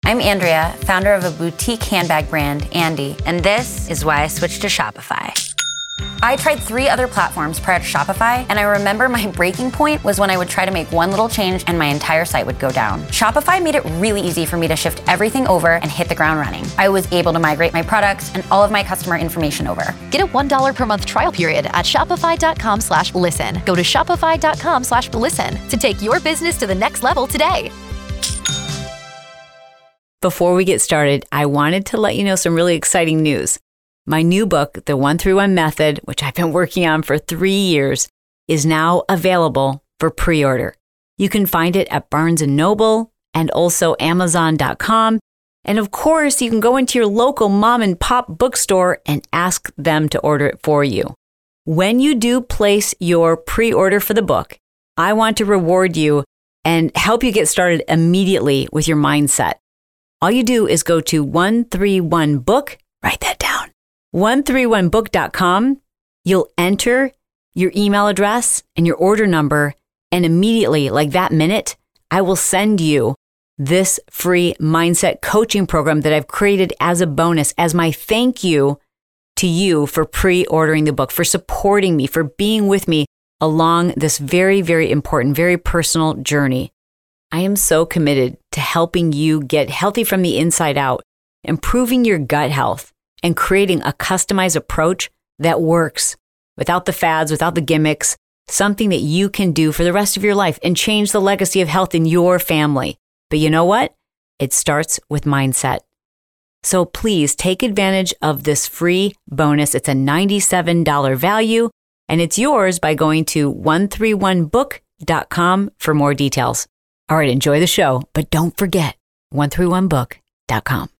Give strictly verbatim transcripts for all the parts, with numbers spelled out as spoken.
I'm Andrea, founder of a boutique handbag brand, Andy, and this is why I switched to Shopify. I tried three other platforms prior to Shopify, and I remember my breaking point was when I would try to make one little change and my entire site would go down. Shopify made it really easy for me to shift everything over and hit the ground running. I was able to migrate my products and all of my customer information over. Get a one dollar per month trial period at shopify.com slash listen. Go to shopify.com slash listen to take your business to the next level today. Before we get started, I wanted to let you know some really exciting news. My new book, The one through one Method, which I've been working on for three years, is now available for pre-order. You can find it at Barnes and Noble and also amazon dot com. And of course, you can go into your local mom and pop bookstore and ask them to order it for you. When you do place your pre-order for the book, I want to reward you and help you get started immediately with your mindset. All you do is go to one three one book, write that down, one three one book dot com. You'll enter your email address and your order number, and immediately, like that minute, I will send you this free mindset coaching program that I've created as a bonus, as my thank you to you for pre-ordering the book, for supporting me, for being with me along this very, very important, very personal journey. I am so committed to helping you get healthy from the inside out, improving your gut health, and creating a customized approach that works without the fads, without the gimmicks, something that you can do for the rest of your life and change the legacy of health in your family. But you know what? It starts with mindset. So please take advantage of this free bonus. It's a ninety-seven dollars value, and it's yours by going to one three one book dot com for more details. All right, enjoy the show, but don't forget one three one book dot com.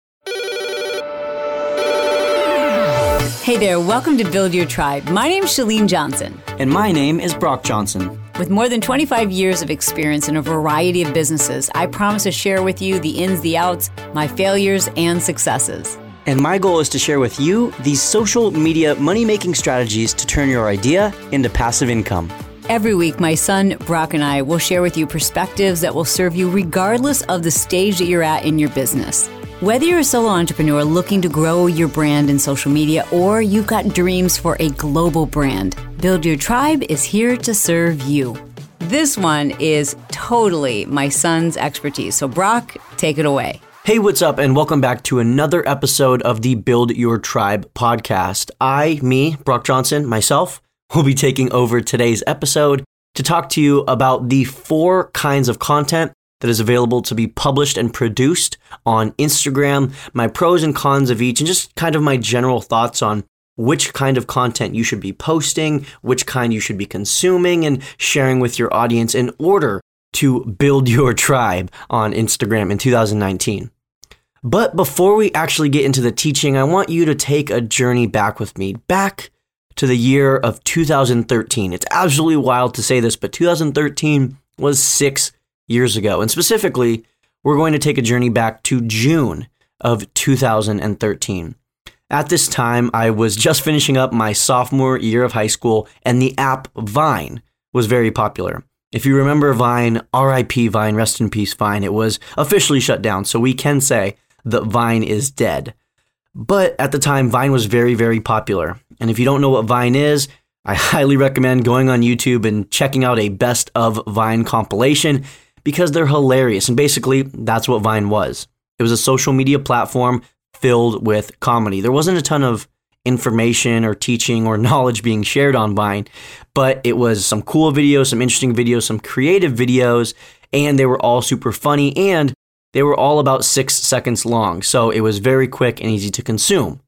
Hey there, welcome to Build Your Tribe. My name is Chalene Johnson. And my name is Brock Johnson. With more than twenty-five years of experience in a variety of businesses, I promise to share with you the ins, the outs, my failures, and successes. And my goal is to share with you these social media money-making strategies to turn your idea into passive income. Every week, my son, Brock, and I will share with you perspectives that will serve you regardless of the stage that you're at in your business. Whether you're a solo entrepreneur looking to grow your brand in social media or you've got dreams for a global brand, Build Your Tribe is here to serve you. This one is totally my son's expertise. So Brock, take it away. Hey, what's up? And welcome back to another episode of the Build Your Tribe podcast. I, me, Brock Johnson, myself, will be taking over today's episode to talk to you about the four kinds of content that is available to be published and produced on Instagram, my pros and cons of each, and just kind of my general thoughts on which kind of content you should be posting, which kind you should be consuming and sharing with your audience in order to build your tribe on Instagram in two thousand nineteen. But before we actually get into the teaching, I want you to take a journey back with me, back to the year of two thousand thirteen. It's absolutely wild to say this, but two thousand thirteen was six years ago. And specifically, we're going to take a journey back to June of two thousand thirteen. At this time, I was just finishing up my sophomore year of high school, and the app Vine was very popular. If you remember Vine, R I P Vine, rest in peace Vine, it was officially shut down, so we can say that Vine is dead. But at the time, Vine was very, very popular. And if you don't know what Vine is, I highly recommend going on YouTube and checking out a best of Vine compilation because they're hilarious. And basically, that's what Vine was. It was a social media platform filled with comedy. There wasn't a ton of information or teaching or knowledge being shared on Vine, but it was some cool videos, some interesting videos, some creative videos, and they were all super funny, and they were all about six seconds long. So it was very quick and easy to consume.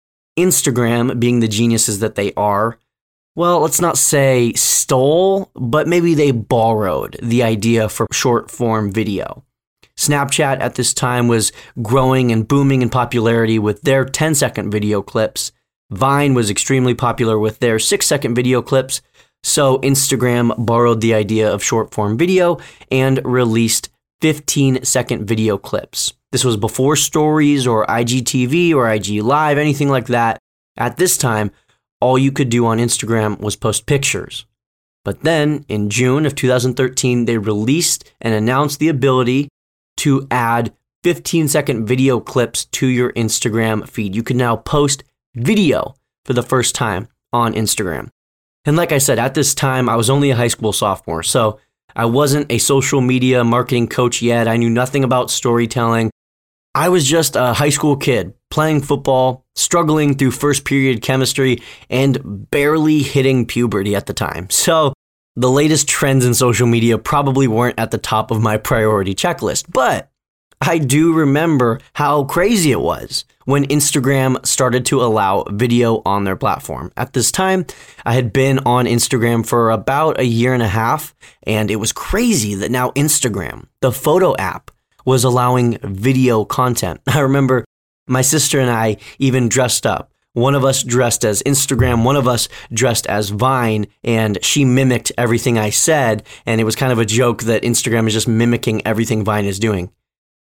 Instagram, being the geniuses that they are, well, let's not say stole, but maybe they borrowed the idea for short form video. Snapchat at this time was growing and booming in popularity with their ten second video clips. Vine was extremely popular with their six second video clips. So Instagram borrowed the idea of short form video and released fifteen second video clips. This was before stories or I G T V or I G Live, anything like that. At this time, all you could do on Instagram was post pictures. But then in June of two thousand thirteen, they released and announced the ability to add fifteen second video clips to your Instagram feed. You can now post video for the first time on Instagram. And like I said, at this time, I was only a high school sophomore, so I wasn't a social media marketing coach yet. I knew nothing about storytelling. I was just a high school kid playing football, struggling through first period chemistry, and barely hitting puberty at the time. So the latest trends in social media probably weren't at the top of my priority checklist, but I do remember how crazy it was when Instagram started to allow video on their platform. At this time, I had been on Instagram for about a year and a half, and it was crazy that now Instagram, the photo app, was allowing video content. I remember my sister and I even dressed up. One of us dressed as Instagram, one of us dressed as Vine, and she mimicked everything I said, and it was kind of a joke that Instagram is just mimicking everything Vine is doing.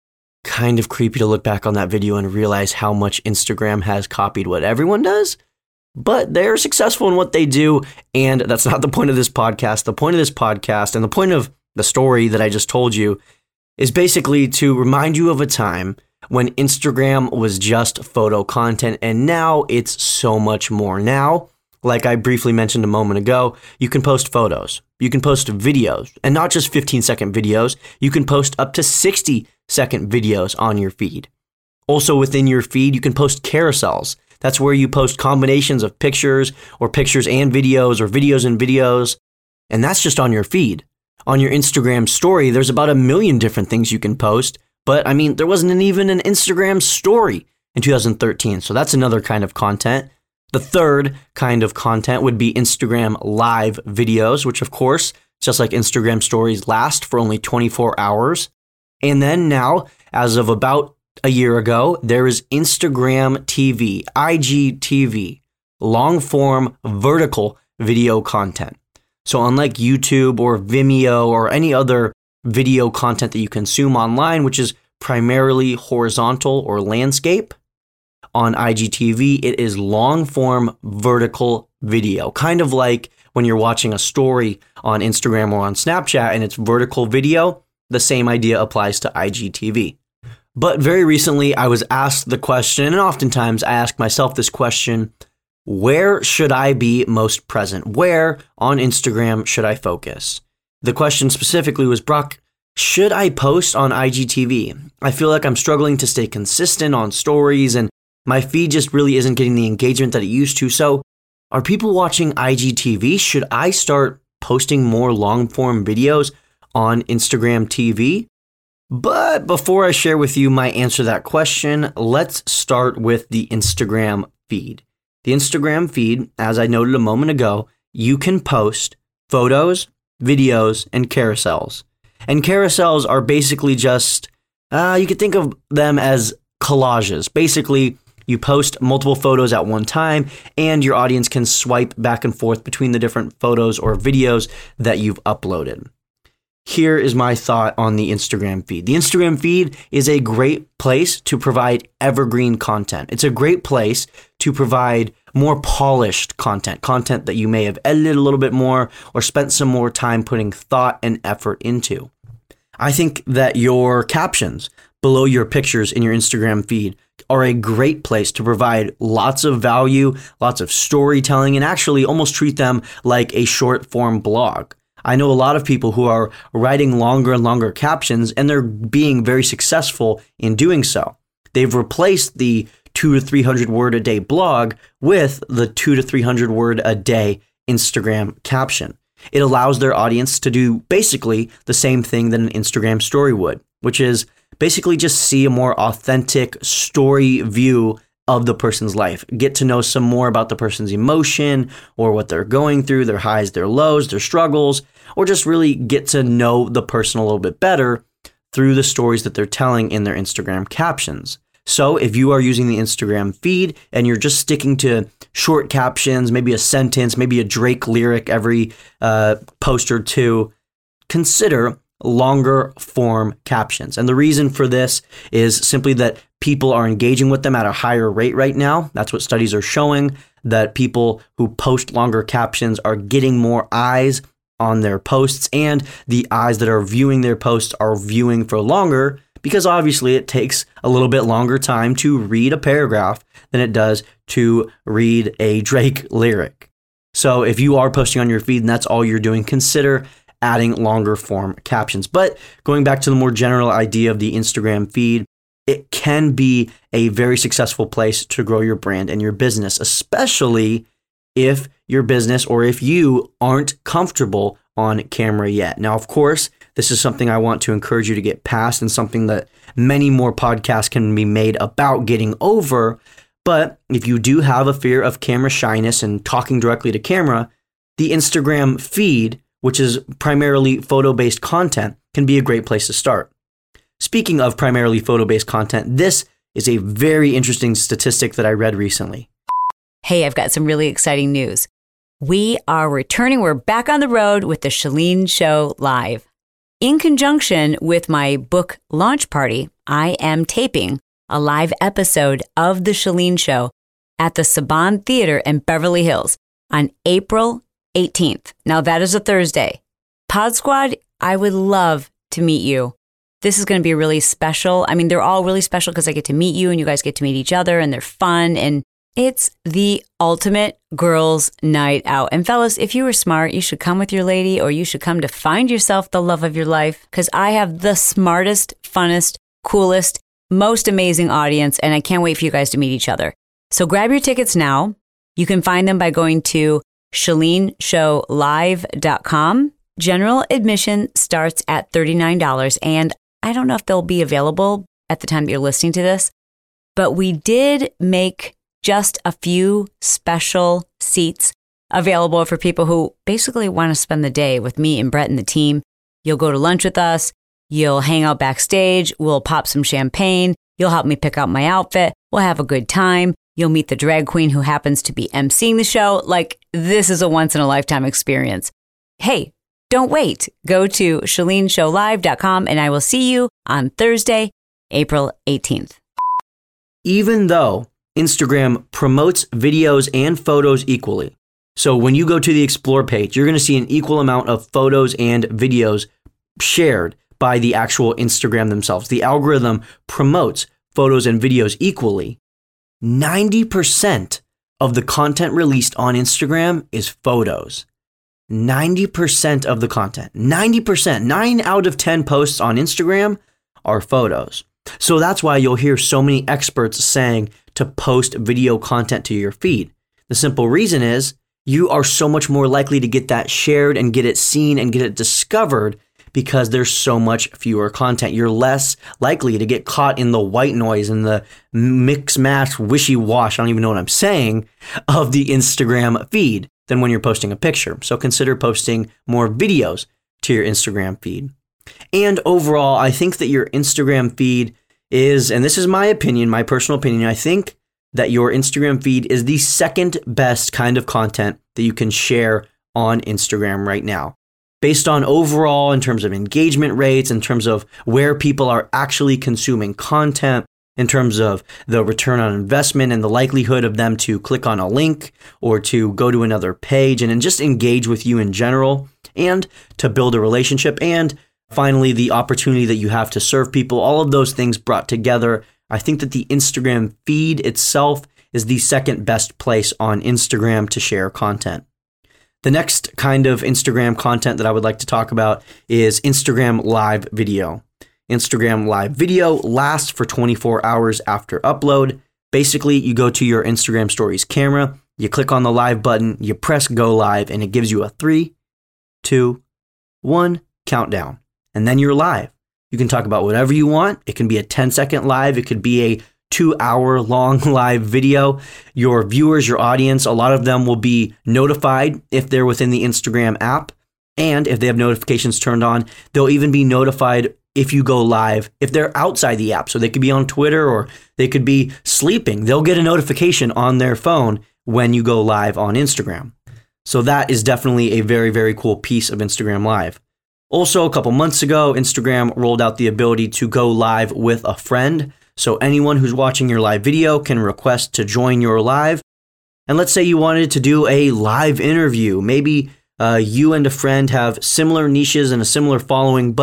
Kind of creepy to look back on that video and realize how much Instagram has copied what everyone does, but they're successful in what they do, and that's not the point of this podcast. The point of this podcast and the point of the story that I just told you is basically to remind you of a time when Instagram was just photo content, and now it's so much more. Now, like I briefly mentioned a moment ago, you can post photos, you can post videos, and not just fifteen second videos, you can post up to sixty second videos on your feed. Also within your feed, you can post carousels. That's where you post combinations of pictures or pictures and videos or videos and videos, and that's just on your feed. On your Instagram story, there's about a million different things you can post, but I mean, there wasn't even an Instagram story in two thousand thirteen, so that's another kind of content. The third kind of content would be Instagram live videos, which of course, just like Instagram stories, last for only twenty-four hours. And then now, as of about a year ago, there is Instagram T V, I G T V, long form vertical video content. So unlike YouTube or Vimeo or any other video content that you consume online, which is primarily horizontal or landscape, on I G T V, it is long form vertical video, kind of like when you're watching a story on Instagram or on Snapchat and it's vertical video. The same idea applies to I G T V. But very recently, I was asked the question, and oftentimes I ask myself this question, where should I be most present? Where on Instagram should I focus? The question specifically was, Brock, should I post on I G T V? I feel like I'm struggling to stay consistent on stories, and my feed just really isn't getting the engagement that it used to. So are people watching I G T V? Should I start posting more long form videos on Instagram T V? But before I share with you my answer to that question, let's start with the Instagram feed. The Instagram feed, as I noted a moment ago, you can post photos, videos, and carousels. And carousels are basically just, uh, you could think of them as collages. Basically, you post multiple photos at one time, and your audience can swipe back and forth between the different photos or videos that you've uploaded. Here is my thought on the Instagram feed. The Instagram feed is a great place to provide evergreen content. It's a great place to provide more polished content, content that you may have edited a little bit more or spent some more time putting thought and effort into. I think that your captions below your pictures in your Instagram feed are a great place to provide lots of value, lots of storytelling, and actually almost treat them like a short form blog. I know a lot of people who are writing longer and longer captions, and they're being very successful in doing so. They've replaced the two to three hundred word a day blog with the two to three hundred word a day Instagram caption. It allows their audience to do basically the same thing that an Instagram story would, which is basically just see a more authentic story view of the person's life. Get to know some more about the person's emotion or what they're going through, their highs, their lows, their struggles, or just really get to know the person a little bit better through the stories that they're telling in their Instagram captions. So if you are using the Instagram feed and you're just sticking to short captions, maybe a sentence, maybe a Drake lyric every uh, post or two, consider longer form captions. And the reason for this is simply that people are engaging with them at a higher rate right now. That's what studies are showing, that people who post longer captions are getting more eyes on their posts, and the eyes that are viewing their posts are viewing for longer because obviously it takes a little bit longer time to read a paragraph than it does to read a Drake lyric. So if you are posting on your feed and that's all you're doing, consider adding longer form captions. But going back to the more general idea of the Instagram feed, it can be a very successful place to grow your brand and your business, especially if your business or if you aren't comfortable on camera yet. Now, of course, this is something I want to encourage you to get past and something that many more podcasts can be made about getting over. But if you do have a fear of camera shyness and talking directly to camera, the Instagram feed, which is primarily photo-based content, can be a great place to start. Speaking of primarily photo-based content, this is a very interesting statistic that I read recently. Hey, I've got some really exciting news. We are returning. We're back on the road with the Chalene Show Live. In conjunction with my book launch party, I am taping a live episode of The Chalene Show at the Saban Theater in Beverly Hills on April eighteenth. Now, that is a Thursday. Pod Squad, I would love to meet you. This is going to be really special. I mean, they're all really special because I get to meet you and you guys get to meet each other and they're fun. And it's the ultimate girls' night out. And fellas, if you were smart, you should come with your lady or you should come to find yourself the love of your life because I have the smartest, funnest, coolest, most amazing audience and I can't wait for you guys to meet each other. So grab your tickets now. You can find them by going to chalene show live dot com. General admission starts at thirty-nine dollars and I don't know if they'll be available at the time that you're listening to this, but we did make just a few special seats available for people who basically want to spend the day with me and Brett and the team. You'll go to lunch with us. You'll hang out backstage. We'll pop some champagne. You'll help me pick out my outfit. We'll have a good time. You'll meet the drag queen who happens to be emceeing the show. Like, this is a once-in-a-lifetime experience. Hey, don't wait. Go to chalene show live dot com and I will see you on Thursday, April eighteenth. Even though Instagram promotes videos and photos equally, so when you go to the Explore page, you're going to see an equal amount of photos and videos shared by the actual Instagram themselves. The algorithm promotes photos and videos equally. ninety percent of the content released on Instagram is photos. ninety percent of the content, ninety percent, nine out of ten posts on Instagram are photos. So that's why you'll hear so many experts saying to post video content to your feed. The simple reason is you are so much more likely to get that shared and get it seen and get it discovered because there's so much fewer content. You're less likely to get caught in the white noise and the mix match wishy-wash, I don't even know what I'm saying, of the Instagram feed than when you're posting a picture. So consider posting more videos to your Instagram feed. And overall, I think that your Instagram feed is, and this is my opinion, my personal opinion, I think that your Instagram feed is the second best kind of content that you can share on Instagram right now. Based on overall, in terms of engagement rates, in terms of where people are actually consuming content, in terms of the return on investment and the likelihood of them to click on a link or to go to another page and, and just engage with you in general and to build a relationship. And finally, the opportunity that you have to serve people, all of those things brought together. I think that the Instagram feed itself is the second best place on Instagram to share content. The next kind of Instagram content that I would like to talk about is Instagram Live Video. Instagram Live Video lasts for twenty-four hours after upload. Basically, you go to your Instagram Stories camera, you click on the live button, you press go live, and it gives you a three, two, one countdown. And then you're live. You can talk about whatever you want. It can be a ten second live. It could be a two hour long live video. Your viewers, your audience, a lot of them will be notified if they're within the Instagram app. And if they have notifications turned on, they'll even be notified if you go live, if they're outside the app. So they could be on Twitter or they could be sleeping. They'll get a notification on their phone when you go live on Instagram. So that is definitely a very, very cool piece of Instagram Live. Also, a couple months ago, Instagram rolled out the ability to go live with a friend. So anyone who's watching your live video can request to join your live. And let's say you wanted to do a live interview. Maybe uh, you and a friend have similar niches and a similar following, but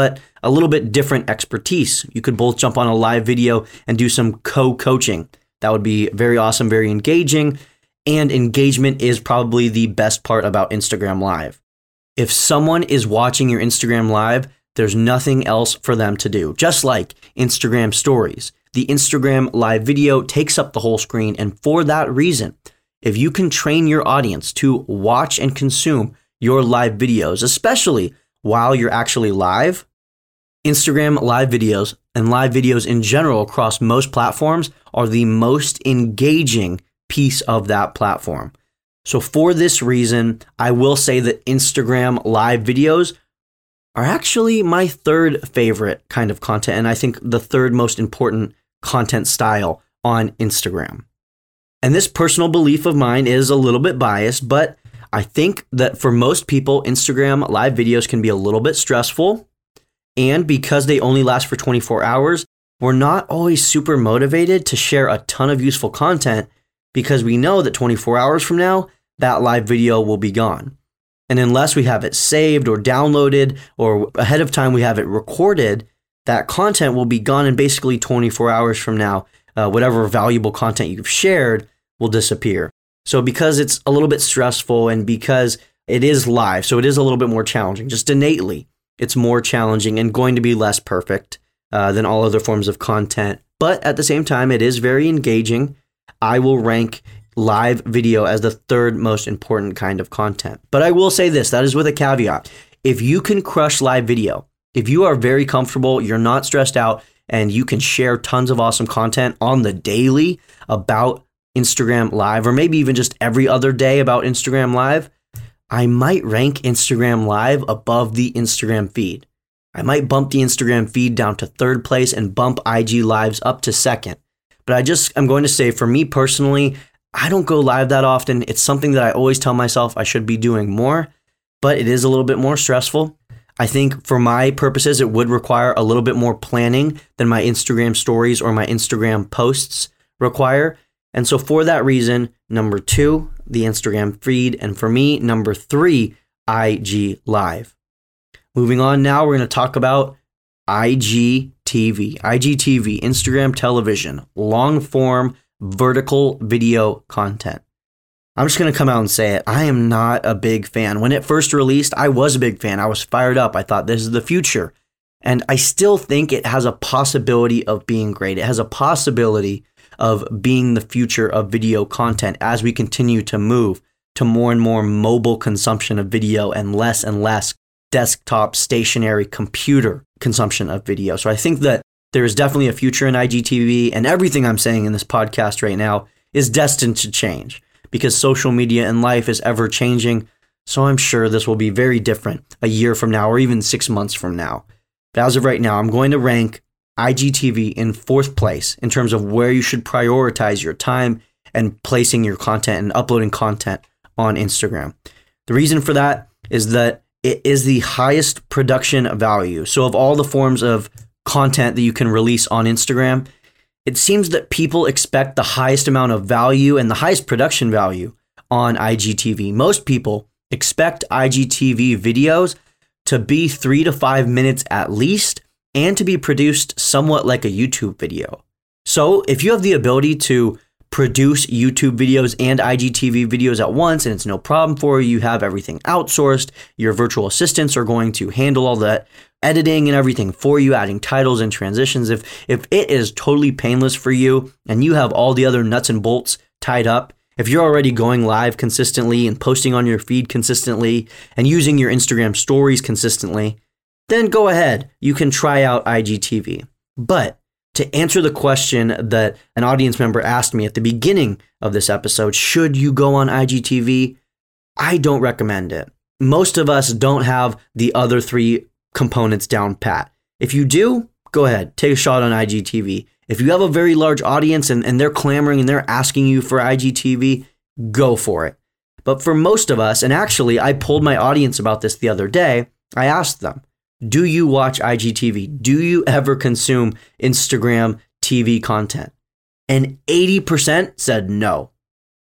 a little bit different expertise. You could both jump on a live video and do some co-coaching. That would be very awesome, very engaging. And engagement is probably the best part about Instagram Live. If someone is watching your Instagram Live, there's nothing else for them to do. Just like Instagram Stories, the Instagram Live video takes up the whole screen. And for that reason, if you can train your audience to watch and consume your live videos, especially while you're actually live, Instagram live videos and live videos in general across most platforms are the most engaging piece of that platform. So for this reason, I will say that Instagram live videos are actually my third favorite kind of content, and I think the third most important content style on Instagram. And this personal belief of mine is a little bit biased, but I think that for most people, Instagram live videos can be a little bit stressful. And because they only last for twenty-four hours, we're not always super motivated to share a ton of useful content because we know that twenty-four hours from now, that live video will be gone. And unless we have it saved or downloaded or ahead of time we have it recorded, that content will be gone, and basically twenty-four hours from now, uh, whatever valuable content you've shared will disappear. So because it's a little bit stressful and because it is live, so it is a little bit more challenging, just innately, it's more challenging and going to be less perfect uh, than all other forms of content. But at the same time, it is very engaging. I will rank live video as the third most important kind of content. But I will say this, that is with a caveat. If you can crush live video, if you are very comfortable, you're not stressed out, and you can share tons of awesome content on the daily about Instagram Live, or maybe even just every other day about Instagram Live, I might rank Instagram Live above the Instagram feed. I might bump the Instagram feed down to third place and bump I G Lives up to second. But I just, I'm going to say, for me personally, I don't go live that often. It's something that I always tell myself I should be doing more, but it is a little bit more stressful. I think for my purposes, it would require a little bit more planning than my Instagram stories or my Instagram posts require. And so for that reason, number two, the Instagram feed. And for me, number three, I G Live. Moving on now, we're going to talk about I G T V. I G T V, Instagram television, long form, vertical video content. I'm just going to come out and say it. I am not a big fan. When it first released, I was a big fan. I was fired up. I thought this is the future. And I still think it has a possibility of being great. It has a possibility of being the future of video content as we continue to move to more and more mobile consumption of video and less and less desktop, stationary, computer consumption of video. So I think that there is definitely a future in I G T V, and everything I'm saying in this podcast right now is destined to change because social media and life is ever changing. So I'm sure this will be very different a year from now or even six months from now. But as of right now, I'm going to rank I G T V in fourth place in terms of where you should prioritize your time and placing your content and uploading content on Instagram. The reason for that is that it is the highest production value. So of all the forms of content that you can release on Instagram, it seems that people expect the highest amount of value and the highest production value on I G T V. Most people expect I G T V videos to be three to five minutes at least, and to be produced somewhat like a YouTube video. So if you have the ability to produce YouTube videos and I G T V videos at once, and it's no problem for you, you have everything outsourced, your virtual assistants are going to handle all that editing and everything for you, adding titles and transitions. If if it is totally painless for you and you have all the other nuts and bolts tied up, if you're already going live consistently and posting on your feed consistently and using your Instagram stories consistently, then go ahead, you can try out I G T V. But to answer the question that an audience member asked me at the beginning of this episode, should you go on I G T V? I don't recommend it. Most of us don't have the other three components down pat. If you do, go ahead, take a shot on I G T V. If you have a very large audience and, and they're clamoring and they're asking you for I G T V, go for it. But for most of us, and actually I polled my audience about this the other day, I asked them, do you watch I G T V? Do you ever consume Instagram T V content? And eighty percent said no.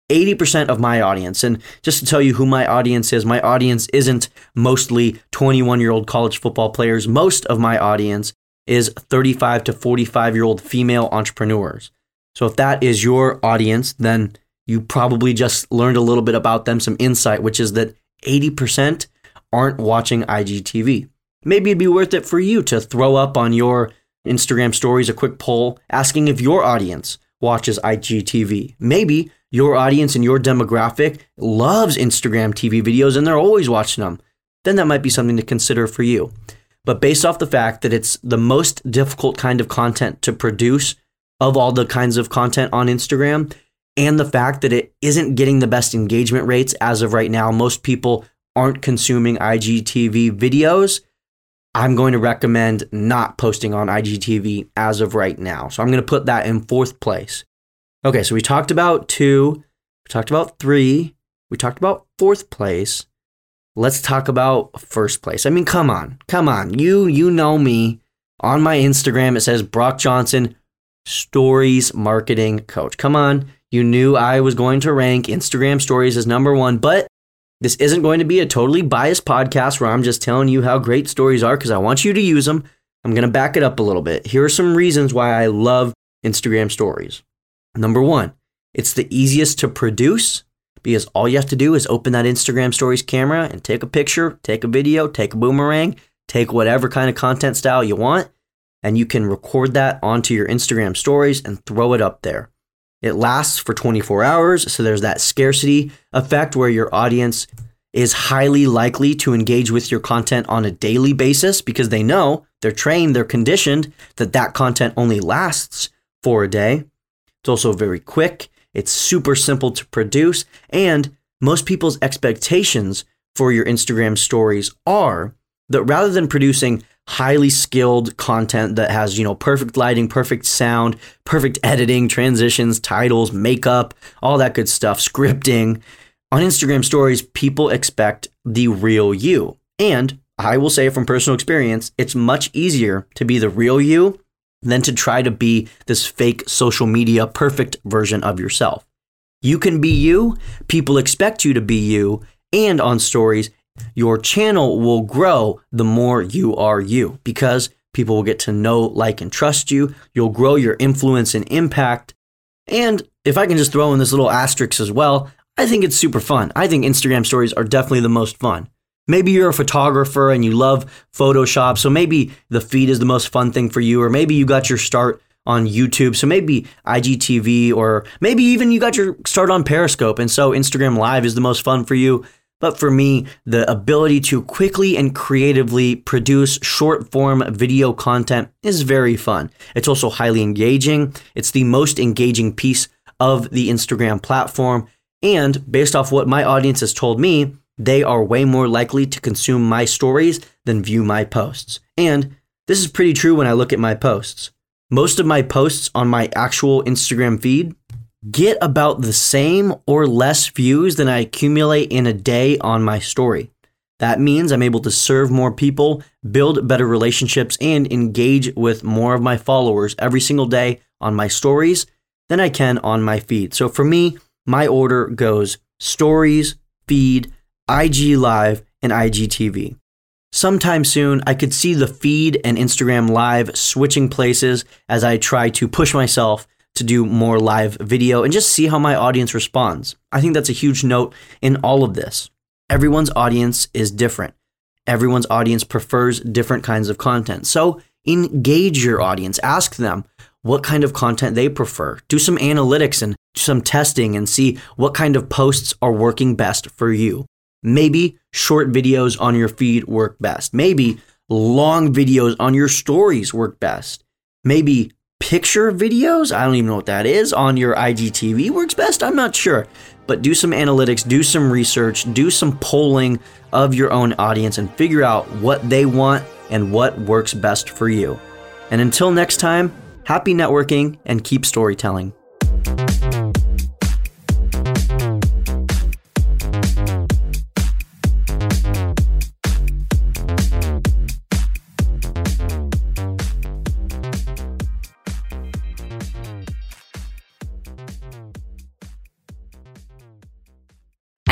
eighty percent of my audience, and just to tell you who my audience is, my audience isn't mostly twenty-one-year-old college football players. Most of my audience is thirty-five to forty-five-year-old female entrepreneurs. So if that is your audience, then you probably just learned a little bit about them, some insight, which is that eighty percent aren't watching I G T V. Maybe it'd be worth it for you to throw up on your Instagram stories a quick poll asking if your audience watches I G T V. Maybe your audience and your demographic loves Instagram T V videos and they're always watching them. Then that might be something to consider for you. But based off the fact that it's the most difficult kind of content to produce of all the kinds of content on Instagram, and the fact that it isn't getting the best engagement rates as of right now, most people aren't consuming I G T V videos, I'm going to recommend not posting on I G T V as of right now. So I'm going to put that in fourth place. Okay, so we talked about two, we talked about three, we talked about fourth place. Let's talk about first place. I mean, come on, come on. You you know me. On my Instagram, it says Brock Johnson, Stories Marketing Coach. Come on. You knew I was going to rank Instagram Stories as number one, but this isn't going to be a totally biased podcast where I'm just telling you how great stories are because I want you to use them. I'm going to back it up a little bit. Here are some reasons why I love Instagram Stories. Number one, it's the easiest to produce because all you have to do is open that Instagram Stories camera and take a picture, take a video, take a boomerang, take whatever kind of content style you want, and you can record that onto your Instagram Stories and throw it up there. It lasts for twenty-four hours, so there's that scarcity effect where your audience is highly likely to engage with your content on a daily basis because they know, they're trained, they're conditioned that that content only lasts for a day. It's also very quick, it's super simple to produce, and most people's expectations for your Instagram Stories are that rather than producing highly skilled content that has, you know, perfect lighting, perfect sound, perfect editing, transitions, titles, makeup, all that good stuff, scripting. On Instagram Stories, people expect the real you. And I will say from personal experience, it's much easier to be the real you than to try to be this fake social media perfect version of yourself. You can be you, people expect you to be you, and on Stories, your channel will grow the more you are you because people will get to know, like, and trust you. You'll grow your influence and impact. And if I can just throw in this little asterisk as well, I think it's super fun. I think Instagram Stories are definitely the most fun. Maybe you're a photographer and you love Photoshop, so maybe the feed is the most fun thing for you, or maybe you got your start on YouTube, so maybe I G T V, or maybe even you got your start on Periscope, and so Instagram Live is the most fun for you. But for me, the ability to quickly and creatively produce short form video content is very fun. It's also highly engaging. It's the most engaging piece of the Instagram platform. And based off what my audience has told me, they are way more likely to consume my stories than view my posts. And this is pretty true when I look at my posts. Most of my posts on my actual Instagram feed get about the same or less views than I accumulate in a day on my story. That means I'm able to serve more people, build better relationships, and engage with more of my followers every single day on my stories than I can on my feed. So for me, my order goes Stories, Feed, I G Live, and I G T V. Sometime soon, I could see the feed and Instagram Live switching places as I try to push myself to do more live video and just see how my audience responds. I think that's a huge note in all of this. Everyone's audience is different. Everyone's audience prefers different kinds of content. So engage your audience. Ask them what kind of content they prefer. Do some analytics and some testing and see what kind of posts are working best for you. Maybe short videos on your feed work best. Maybe long videos on your stories work best. Maybe picture videos, I don't even know what that is, on your I G T V works best. I'm not sure. But do some analytics, do some research, do some polling of your own audience and figure out what they want and what works best for you. And until next time, happy networking and keep storytelling.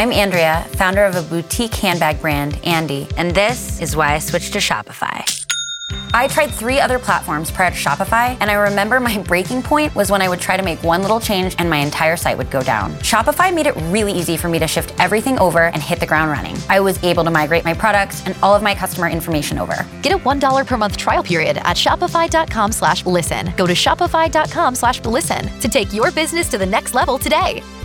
I'm Andrea, founder of a boutique handbag brand, Andy, and this is why I switched to Shopify. I tried three other platforms prior to Shopify, and I remember my breaking point was when I would try to make one little change and my entire site would go down. Shopify made it really easy for me to shift everything over and hit the ground running. I was able to migrate my products and all of my customer information over. Get a one dollar per month trial period at shopify.com slash listen. Go to shopify.com slash listen to take your business to the next level today.